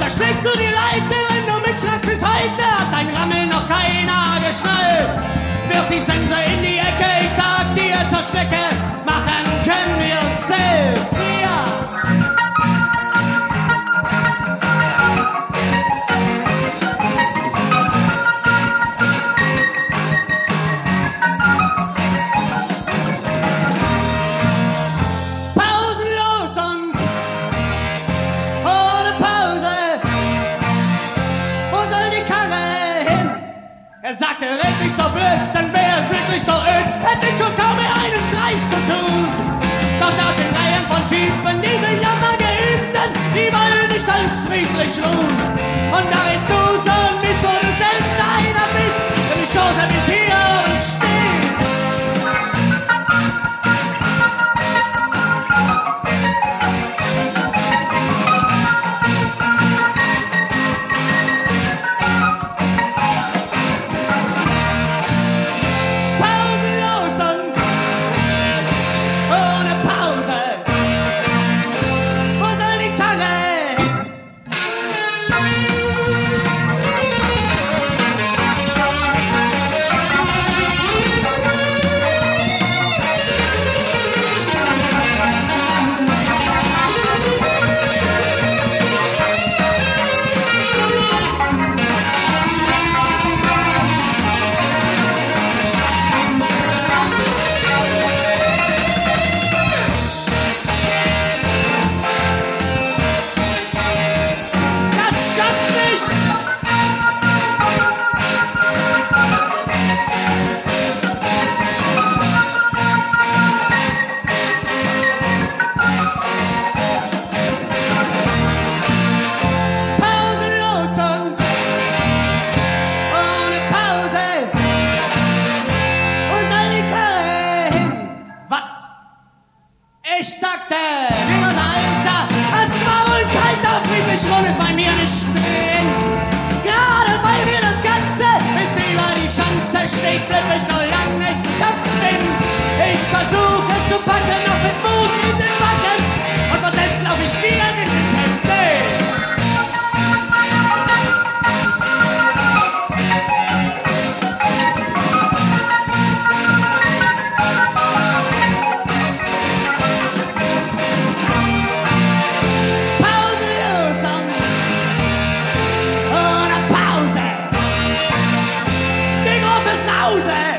schlägst du die Leite, wenn du mich schlagst bis heute, hat dein Rammel noch keiner geschnallt. Wirf die Sense in die Ecke, ich sag dir zur Schnecke, machen können wir uns selbst, wir. Er sagte, red nicht so blöd, dann wär es wirklich so öd. Hätte ich schon kaum mehr einen Streich zu tun. Doch da stehen Reihen von Typen, diese Jammergeübten, die wollen nicht als friedlich ruhen. Und da jetzt du so nicht, wo du selbst einer bist, denn die Chance nicht hier und stehen. Ich sagte, Junges Alter, es war wohl kalt, da friedlich rum ist bei mir nicht drin. Gerade weil mir das Ganze bis über die Schanze steht, bleib ich noch lang nicht ganz drin. Ich versuch es zu packen, noch mit Mut in den Backen, und von selbst lauf ich dir nicht ins Hände. Pause!